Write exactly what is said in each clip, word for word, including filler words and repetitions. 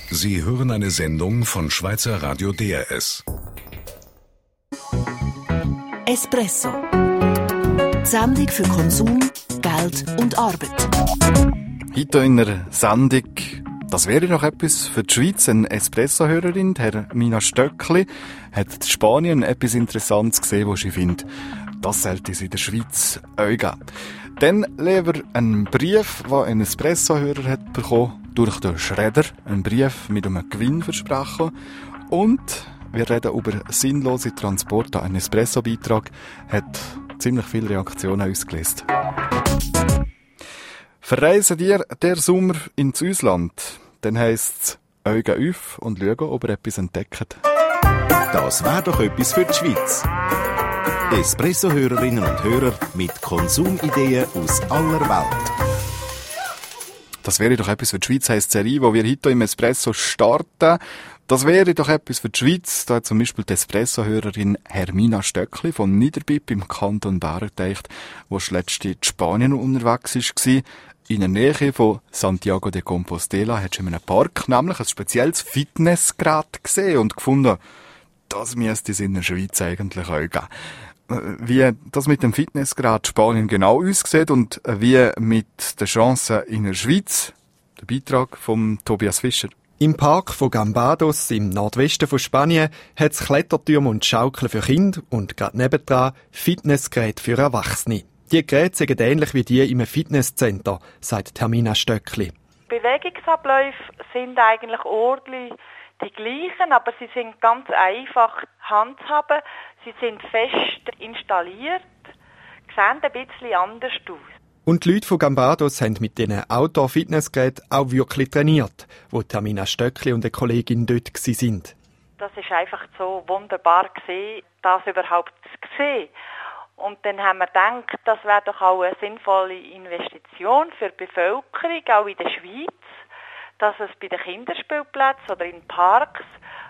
Sie hören eine Sendung von Schweizer Radio D R S. Espresso. Die Sendung für Konsum, Geld und Arbeit. Heute in einer Sendung, das wäre doch etwas für die Schweiz. Eine Espresso-Hörerin, Hermina Stöckli, hat in Spanien etwas Interessantes gesehen, wo sie findet, das sollte es in der Schweiz auch geben. Dann lieber einen Brief, den ein Espresso-Hörer hat bekommen, durch den Schredder. Ein Brief mit einem Gewinn versprochen. Und wir reden über sinnlose Transporte. Ein Espresso-Beitrag hat ziemlich viele Reaktionen ausgelöst. Verreisen ihr der Sommer ins Ausland? Dann heisst es Augen auf und schauen, ob ihr etwas entdeckt. Das wäre doch etwas für die Schweiz. Espresso-Hörerinnen und Hörer mit Konsumideen aus aller Welt. Das wäre doch etwas für die Schweiz, heisst die Serie, die wir heute im Espresso starten. Das wäre doch etwas für die Schweiz. Da hat zum Beispiel die Espresso-Hörerin Hermina Stöckli von Niederbipp im Kanton Bern gedacht, wo sie letztens in Spanien unterwegs war. In der Nähe von Santiago de Compostela hat sie in einem Park nämlich ein spezielles Fitnessgerät gesehen und gefunden, das müsste es in der Schweiz eigentlich auch geben. Wie das mit dem Fitnessgerät Spanien genau aussieht und wie mit den Chancen in der Schweiz, der Beitrag von Tobias Fischer. Im Park von Gambados im Nordwesten von Spanien hat es Klettertürme und Schaukeln für Kinder und gerade nebendran Fitnessgeräte für Erwachsene. Die Geräte sind ähnlich wie die im Fitnesscenter, sagt Hermina Stöckli. Bewegungsabläufe sind eigentlich ordentlich die gleichen, aber sie sind ganz einfach handhaben. Sie sind fest installiert, sehen ein bisschen anders aus. Und die Leute von Gambados haben mit diesen Outdoor-Fitnessgeräten auch wirklich trainiert, wo Hermina Stöckli und eine Kollegin dort waren. Das ist einfach so wunderbar gewesen, das überhaupt zu sehen. Und dann haben wir gedacht, das wäre doch auch eine sinnvolle Investition für die Bevölkerung, auch in der Schweiz, dass es bei den Kinderspielplätzen oder in Parks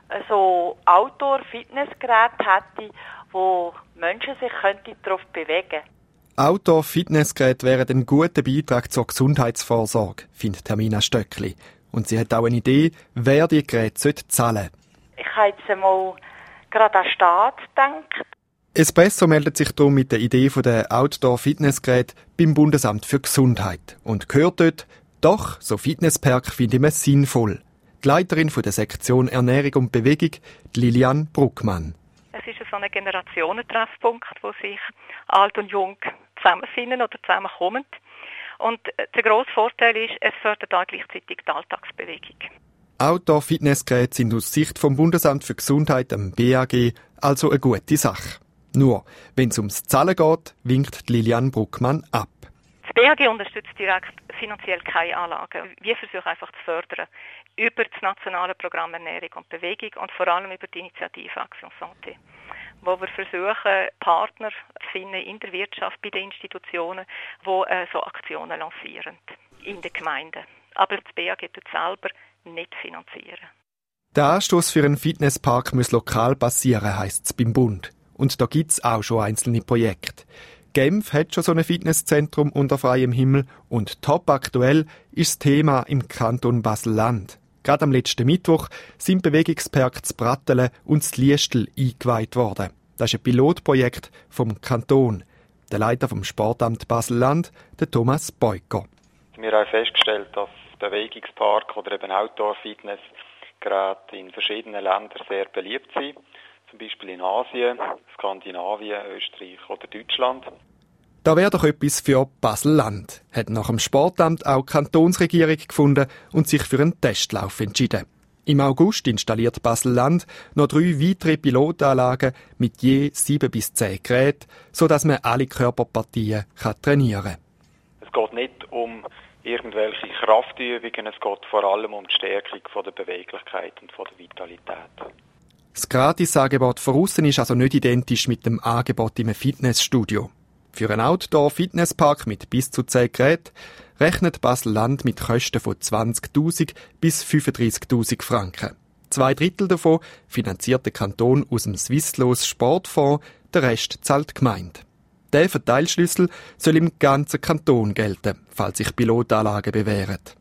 so Outdoor-Fitnessgeräte hätte, wo Menschen sich darauf bewegen könnten. Outdoor-Fitnessgeräte wären ein guter Beitrag zur Gesundheitsvorsorge, findet Hermina Stöckli. Und sie hat auch eine Idee, wer die Geräte zahlen sollte. Ich habe jetzt einmal gerade an den Staat gedacht. Espresso meldet sich darum mit der Idee der Outdoor-Fitnessgeräte beim Bundesamt für Gesundheit und gehört dort, doch, so Fitnesspark finden wir sinnvoll. Die Leiterin der Sektion Ernährung und Bewegung, Lilian Bruckmann. Es ist so ein Generationentreffpunkt, wo sich alt und jung zusammenfinden oder zusammenkommen. Und der grosse Vorteil ist, es fördert auch gleichzeitig die Alltagsbewegung. Outdoor-Fitnessgeräte sind aus Sicht vom Bundesamt für Gesundheit, dem B A G, also eine gute Sache. Nur, wenn es ums Zahlen geht, winkt Lilian Bruckmann ab. Das B A G unterstützt direkt finanziell keine Anlagen. Wir versuchen einfach zu fördern über das nationale Programm Ernährung und Bewegung und vor allem über die Initiative Action Santé, wo wir versuchen, Partner zu finden in der Wirtschaft, bei den Institutionen, die äh, so Aktionen lancieren in den Gemeinden. Aber das B A G tut selber nicht finanzieren. Der Anstoss für einen Fitnesspark muss lokal passieren, heisst es beim Bund. Und da gibt es auch schon einzelne Projekte. Genf hat schon so ein Fitnesszentrum unter freiem Himmel und top aktuell ist das Thema im Kanton Basel-Land. Gerade am letzten Mittwoch sind Bewegungspark zu Brattelen und zu Liestel eingeweiht worden. Das ist ein Pilotprojekt vom Kanton. Der Leiter vom Sportamt Basel-Land, der Thomas Beuker. Wir haben festgestellt, dass Bewegungspark oder eben Outdoor-Fitness gerade in verschiedenen Ländern sehr beliebt sind. Zum Beispiel in Asien, Skandinavien, Österreich oder Deutschland. Da wäre doch etwas für Basel-Land, hat nach dem Sportamt auch die Kantonsregierung gefunden und sich für einen Testlauf entschieden. Im August installiert Basel-Land noch drei weitere Pilotanlagen mit je sieben bis zehn Geräten, sodass man alle Körperpartien kann trainieren kann. Es geht nicht um irgendwelche Kraftübungen, es geht vor allem um die Stärkung von der Beweglichkeit und von der Vitalität. Das Gratisangebot von aussen ist also nicht identisch mit dem Angebot im Fitnessstudio. Für einen Outdoor-Fitnesspark mit bis zu zehn Geräten rechnet Basel-Land mit Kosten von zwanzigtausend bis fünfunddreissigtausend Franken. Zwei Drittel davon finanziert der Kanton aus dem Swisslos Sportfonds, der Rest zahlt die Gemeinde. Der Verteilschlüssel soll im ganzen Kanton gelten, falls sich Pilotanlagen bewähren.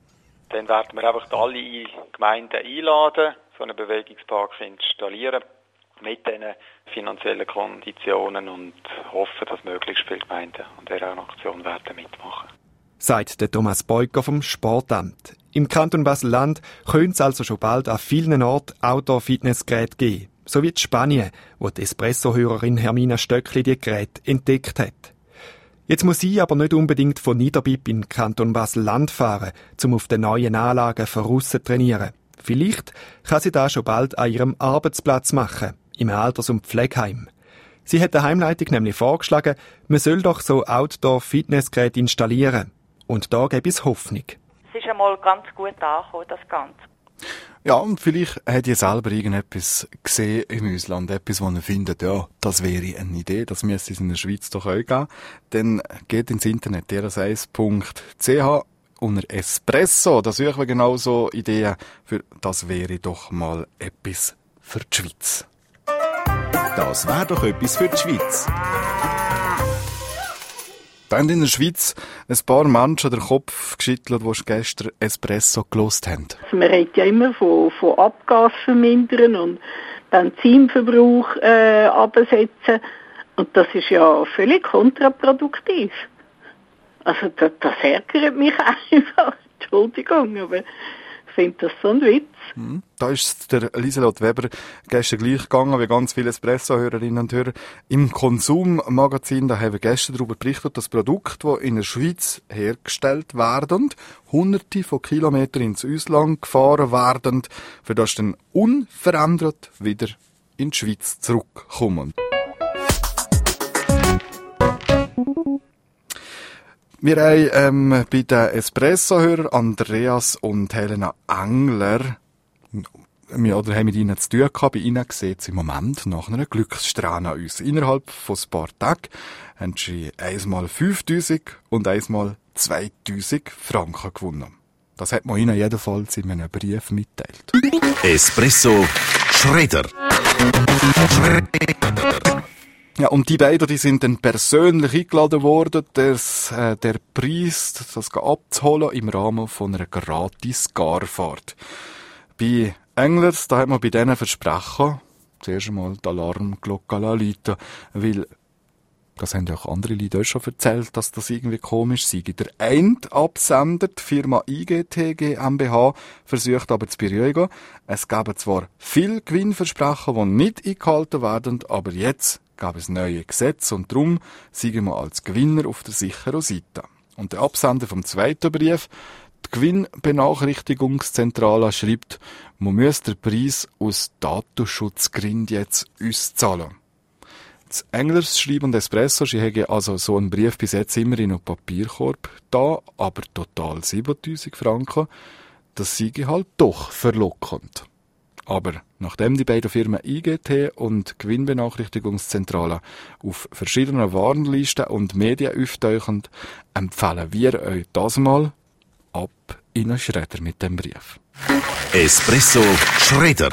Dann werden wir einfach alle Gemeinden einladen, so einen Bewegungspark installieren mit diesen finanziellen Konditionen und hoffen, dass möglichst viele Gemeinden an dieser Aktion werden mitmachen. Sagt der Thomas Beuker vom Sportamt. Im Kanton Basel-Land könnte es also schon bald an vielen Orten Outdoor-Fitnessgeräte geben. So wie in Spanien, wo die Espresso-Hörerin Hermina Stöckli die Geräte entdeckt hat. Jetzt muss sie aber nicht unbedingt von Niederbipp in den Kanton Basel-Land fahren, um auf den neuen Anlagen voraus trainieren. Vielleicht kann sie das schon bald an ihrem Arbeitsplatz machen, im Alters- und Pflegeheim. Sie hat der Heimleitung nämlich vorgeschlagen, man soll doch so Outdoor-Fitnessgeräte installieren. Und da gäbe es Hoffnung. Es ist einmal ganz gut angekommen, das Ganze. Ja, und vielleicht habt ihr selber irgendetwas gesehen im Ausland, etwas, wo ihr findet, ja, das wäre eine Idee, das müsste es in der Schweiz doch auch geben. Dann geht ins Internet, d r s eins punkt c h unter Espresso, da suchen wir genau so Ideen für das wäre doch mal etwas für die Schweiz. Das wäre doch etwas für die Schweiz. Da haben in der Schweiz ein paar Menschen den Kopf geschüttelt, die gestern Espresso gelost haben. Also man redet ja immer von, von Abgas vermindern und Benzinverbrauch äh, absetzen. Und das ist ja völlig kontraproduktiv. Also das, das ärgert mich einfach. Entschuldigung, aber ich finde das so ein Witz. Mhm. Da ist der Lieselot Weber gestern gleich gegangen, wie ganz viele Espresso-Hörerinnen und Hörer. Im Konsummagazin, da haben wir gestern darüber berichtet, dass Produkte, die in der Schweiz hergestellt werden, hunderte von Kilometern ins Ausland gefahren werden, für das dann unverändert wieder in die Schweiz zurückkommen. Wir haben ähm, bei den Espresso-Hörern Andreas und Helena Engler, wir oder haben mit ihnen zu tun gehabt. Bei ihnen sieht es im Moment nach einer Glückssträhne aus. Innerhalb von ein paar Tagen haben sie einmal fünftausend und einmal zweitausend Franken gewonnen. Das hat man ihnen jedenfalls in einem Brief mitteilt. Espresso Schredder. Schredder. Ja, und die beiden, die sind dann persönlich eingeladen worden, das, äh, der Preis, das abzuholen im Rahmen von einer gratis Garfahrt. Bei Englers, da hat man bei denen versprochen, zuerst einmal die Alarmglocke läuten, weil, das haben ja auch andere Leute auch schon erzählt, dass das irgendwie komisch sei. Der eine Absender, die Firma I G T GmbH, versucht aber zu beruhigen. Es gäbe zwar viele Gewinnversprechen, die nicht eingehalten werden, aber jetzt gab es neue Gesetze und darum sind wir als Gewinner auf der sicheren Seite. Und der Absender vom zweiten Brief, die Gewinnbenachrichtigungszentrale, schreibt, man müsse den Preis aus Datenschutzgründen jetzt auszahlen. Das Englers schreiben Espresso, sie haben also so einen Brief bis jetzt immer in einem Papierkorb da, aber total siebentausend Franken, das sei halt doch verlockend. Aber nachdem die beiden Firmen I G T und Gewinnbenachrichtigungszentrale auf verschiedenen Warnlisten und Medien auftauchen, empfehlen wir euch das mal ab in einen Schredder mit dem Brief. Espresso Schredder.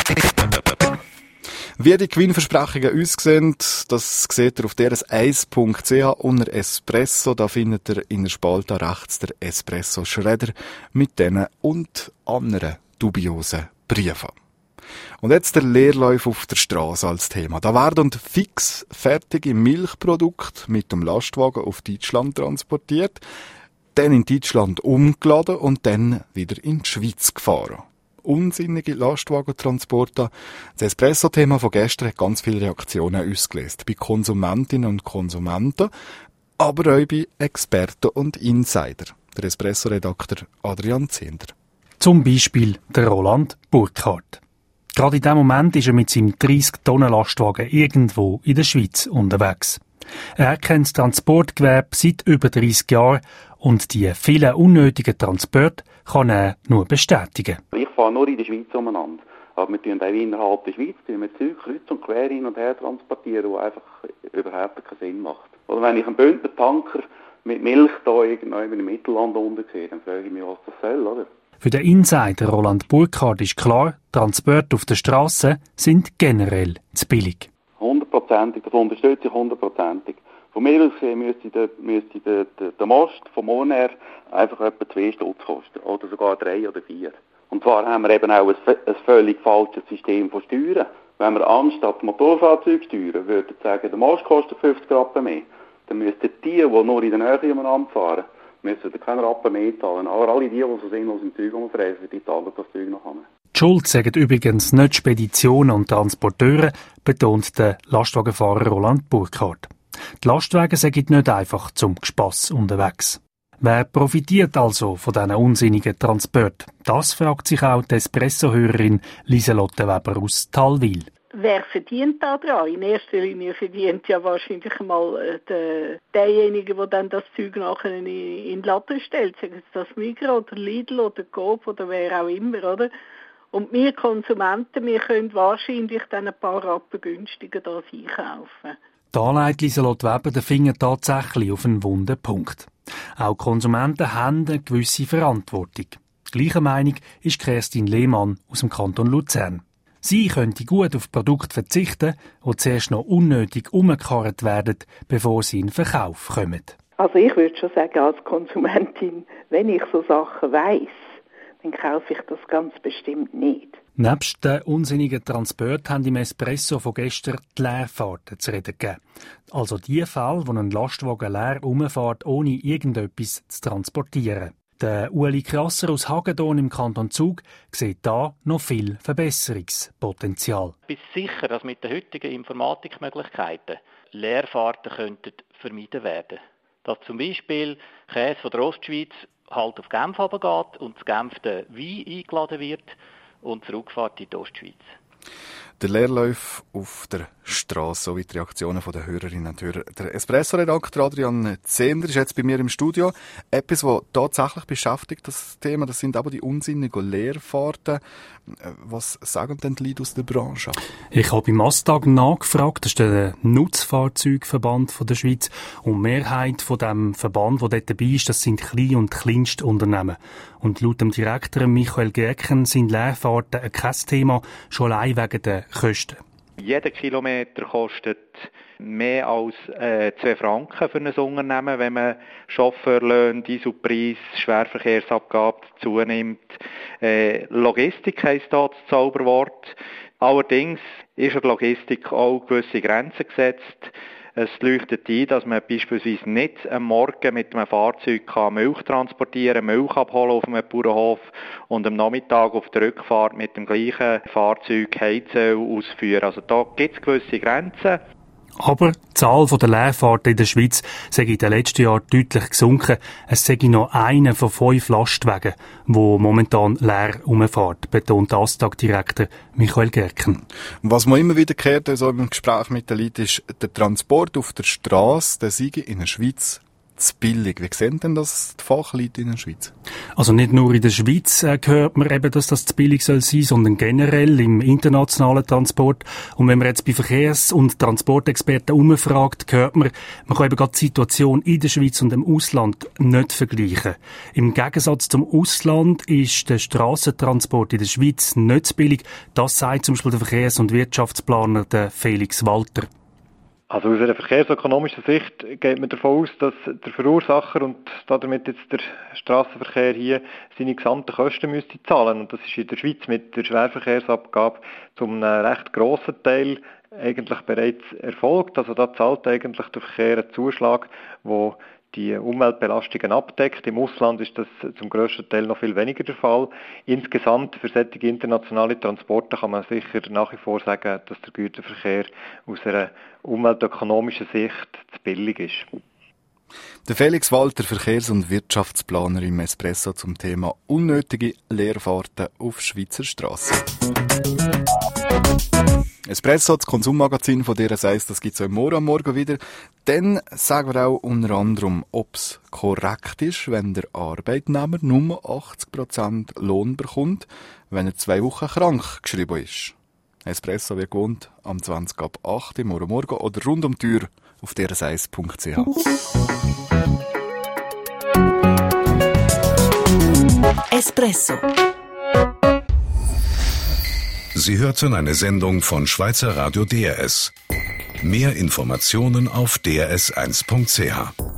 Wie die Gewinnversprechungen aussehen, das seht ihr auf d r s eins punkt c h unter Espresso. Da findet ihr in der Spalte rechts der Espresso Schredder mit diesen und anderen dubiosen Briefe. Und jetzt der Leerlauf auf der Straße als Thema. Da werden fix fertige Milchprodukte mit dem Lastwagen auf Deutschland transportiert, dann in Deutschland umgeladen und dann wieder in die Schweiz gefahren. Unsinnige Lastwagentransporte. Das Espresso-Thema von gestern hat ganz viele Reaktionen ausgelöst. Bei Konsumentinnen und Konsumenten, aber auch bei Experten und Insider. Der Espresso-Redakteur Adrian Zehnder. Zum Beispiel der Roland Burkhardt. Gerade in dem Moment ist er mit seinem dreissig Tonnen Lastwagen irgendwo in der Schweiz unterwegs. Er kennt das Transportgewerbe seit über dreissig Jahren und die vielen unnötigen Transporte kann er nur bestätigen. Ich fahre nur in der Schweiz umeinander. Aber wir tun auch innerhalb der Schweiz tun wir Zeug kreuz und quer hin und her transportieren, was einfach überhaupt keinen Sinn macht. Oder wenn ich einen Bündner Tanker mit Milch da irgendwo im Mittelland unten sehe, dann frage ich mich, was das soll, oder? Für den Insider Roland Burkhardt ist klar, Transporte auf der Straße sind generell zu billig. Hundertprozentig, das unterstütze ich hundertprozentig. Von mir aus gesehen müsste der, müsste der, der, der Most vom Monair einfach etwa zwei Stutz kosten. Oder sogar drei oder vier. Und zwar haben wir eben auch ein, ein völlig falsches System von Steuern. Wenn wir anstatt Motorfahrzeugsteuern würden sagen, der Most kostet fünfzig Rappen mehr, dann müssten die, die nur in der Nähe umeinander fahren, müssen keine Rappen mehr zahlen. Aber alle die, die so sinnlos im Zeug umfräsen, die zahlen das Zeug noch an. Die Schuld sagen übrigens nicht Speditionen und Transporteure, betont der Lastwagenfahrer Roland Burkhardt. Die Lastwagen sind nicht einfach zum Gespass unterwegs. Wer profitiert also von diesen unsinnigen Transporten? Das fragt sich auch die Espresso-Hörerin Lieselotte Weber aus Thalwil. Wer verdient da dran? In erster Linie verdient ja wahrscheinlich mal der, derjenige, der dann das Zeug nachher in, in den Laden stellt. Sagen Sie das Migros oder Lidl oder Coop oder wer auch immer, oder? Und wir Konsumenten, wir können wahrscheinlich dann ein paar Rappen günstiger das einkaufen. Da legt Lieselotte Weber den Finger tatsächlich auf einen wunden Punkt. Auch Konsumenten haben eine gewisse Verantwortung. Gleicher Meinung ist Kerstin Lehmann aus dem Kanton Luzern. Sie könnte gut auf Produkte verzichten, die zuerst noch unnötig umgekarrt werden, bevor sie in den Verkauf kommen. Also ich würde schon sagen, als Konsumentin, wenn ich so Sachen weiss, dann kaufe ich das ganz bestimmt nicht. Nebst den unsinnigen Transport haben im Espresso von gestern die Leerfahrten zu reden gegeben. Also die Fälle, wo ein Lastwagen leer rumfährt, ohne irgendetwas zu transportieren. Der Ueli Krasser aus Hagedorn im Kanton Zug sieht da noch viel Verbesserungspotenzial. Ich bin sicher, dass mit den heutigen Informatikmöglichkeiten Leerfahrten könnten vermieden werden. Dass zum Beispiel Käse von der Ostschweiz halt auf Genf runtergeht und zu Genf der Wein eingeladen wird und zurückfahrt in die Ostschweiz. Der Leerlauf auf der Straße, so wie die Reaktionen der Hörerinnen und Hörer. Der Espresso-Redakteur Adrian Zehnder ist jetzt bei mir im Studio. Etwas, das tatsächlich beschäftigt, das Thema, das sind aber die unsinnigen Leerfahrten. Was sagen denn die Leute aus der Branche? Ich habe im Astag nachgefragt, das ist der Nutzfahrzeugverband der Schweiz. Und die Mehrheit von dem Verband, der dort dabei ist, das sind Klein- und Kleinstunternehmen. Und laut dem Direktor Michael Gerken sind Leerfahrten kein Thema, schon allein wegen der Kosten. Jeder Kilometer kostet mehr als äh, zwei Franken für ein Unternehmen, wenn man Chauffeurlöhne, Dieselpreis, Schwerverkehrsabgabe dazu nimmt. Äh, Logistik heisst da das Zauberwort. Allerdings ist an der Logistik auch gewisse Grenzen gesetzt. Es leuchtet ein, dass man beispielsweise nicht am Morgen mit einem Fahrzeug Milch transportieren kann, Milch abholen auf einem Bauernhof und am Nachmittag auf der Rückfahrt mit dem gleichen Fahrzeug Heizöl ausführen. Also da gibt es gewisse Grenzen. Aber die Zahl der Leerfahrten in der Schweiz sei in den letzten Jahren deutlich gesunken. Es sei noch einer von fünf Lastwagen, der momentan leer rumfährt, betont der Astag-Direktor Michael Gerken. Was man immer wieder hört, also im Gespräch mit den Leuten, ist, der Transport auf der Straße, der sei in der Schweiz zu billig. Wie sehen denn das die Fachleute in der Schweiz? Also nicht nur in der Schweiz äh, hört man eben, dass das zu billig soll sein, sondern generell im internationalen Transport. Und wenn man jetzt bei Verkehrs- und Transportexperten umfragt, hört man, man kann eben gerade die Situation in der Schweiz und im Ausland nicht vergleichen. Im Gegensatz zum Ausland ist der Strassentransport in der Schweiz nicht zu billig. Das sagt zum Beispiel der Verkehrs- und Wirtschaftsplaner der Felix Walter. Also aus einer verkehrsökonomischen Sicht geht man davon aus, dass der Verursacher und damit jetzt der Strassenverkehr hier seine gesamten Kosten müsste zahlen. Und das ist in der Schweiz mit der Schwerverkehrsabgabe zum recht grossen Teil eigentlich bereits erfolgt. Also da zahlt eigentlich der Verkehr einen Zuschlag, wo die Umweltbelastungen abdeckt. Im Ausland ist das zum grössten Teil noch viel weniger der Fall. Insgesamt für solche internationale Transporte kann man sicher nach wie vor sagen, dass der Güterverkehr aus einer umweltökonomischen Sicht zu billig ist. Der Felix Walter, Verkehrs- und Wirtschaftsplaner im Espresso zum Thema unnötige Leerfahrten auf Schweizer Strassen. Espresso, das Konsummagazin von der S das gibt es auch morgen am Morgen wieder. Dann sagen wir auch unter anderem, ob es korrekt ist, wenn der Arbeitnehmer nur achtzig Prozent Lohn bekommt, wenn er zwei Wochen krank geschrieben ist. Espresso wie gewohnt am zwanzig ab acht Uhr morgen Morgen oder rund um die Tür auf d r s eins punkt c h. Espresso. Sie hörten eine Sendung von Schweizer Radio D R S. Mehr Informationen auf d r s eins punkt c h.